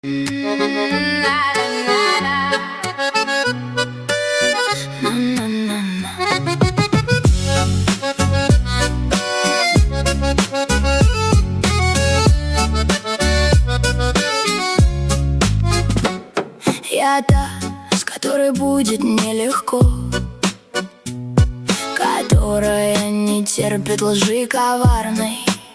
Я та, с которой будет нелегко, которая не терпит лжи коварной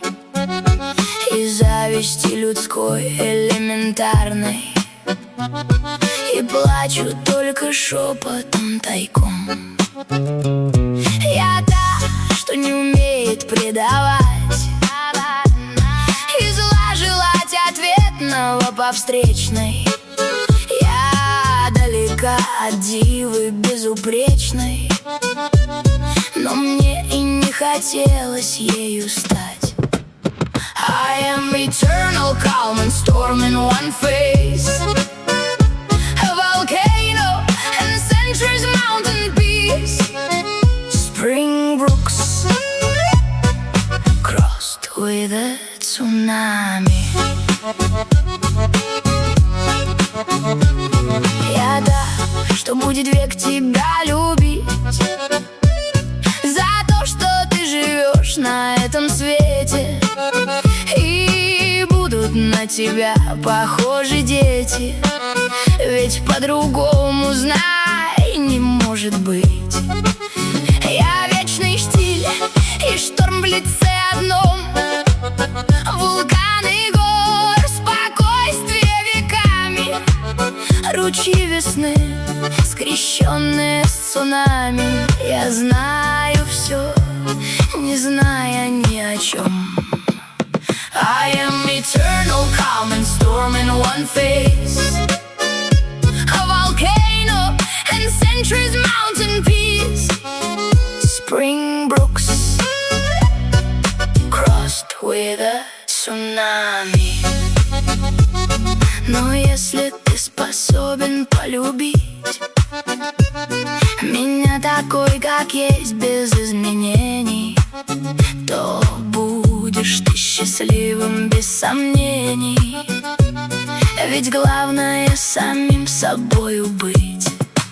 и зависти людской элементарной. И плачу только шепотом тайком. Я та, что не умеет предавать и зла желать ответного по встречной. Я далека от дивы безупречной, но мне и не хотелось ею стать. I am eternal, calm and storm in one face, a volcano and centuries mountain peace. Spring brooks crossed with a tsunami. Я та, что будет век тебя любить за то, что ты живешь на этом свете, и будут на тебя похожи дети. Ведь по-другому, знай, не может быть. Я вечный штиль и шторм в лице одном, вулканы гор, спокойствие веками, ручьи весны, скрещенные с цунами. Я знаю все, не зная ни о чем. I am eternal, calm and storm in one face, a volcano and centuries mountain peace. Spring brooks crossed with a tsunami. Но если ты способен полюбить меня такой, как есть, без изменений, то будешь ты счастливым без сомнений. Ведь главное самим собою быть.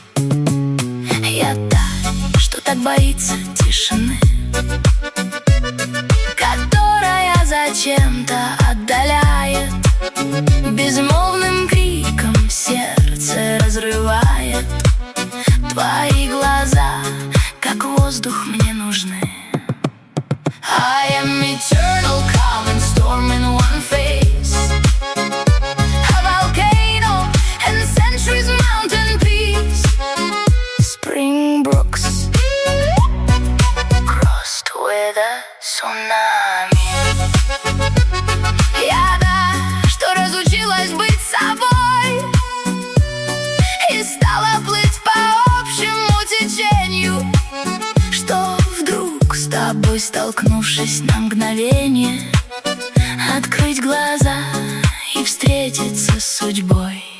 Я та, что так боится тишины, которая зачем-то отдаляет, безмолвным криком сердце разрывает. Твои глаза, как воздух, мне нужны. I am eternal, calm and storm in one face, a volcano and centuries mountain peace. Spring brooks crossed with a tsunami. Я та, что разучилась быть собой и стала плыть по общему течению, что вдруг с тобой, столкнувшись на мгновение, открыть глаза и встретиться с судьбой.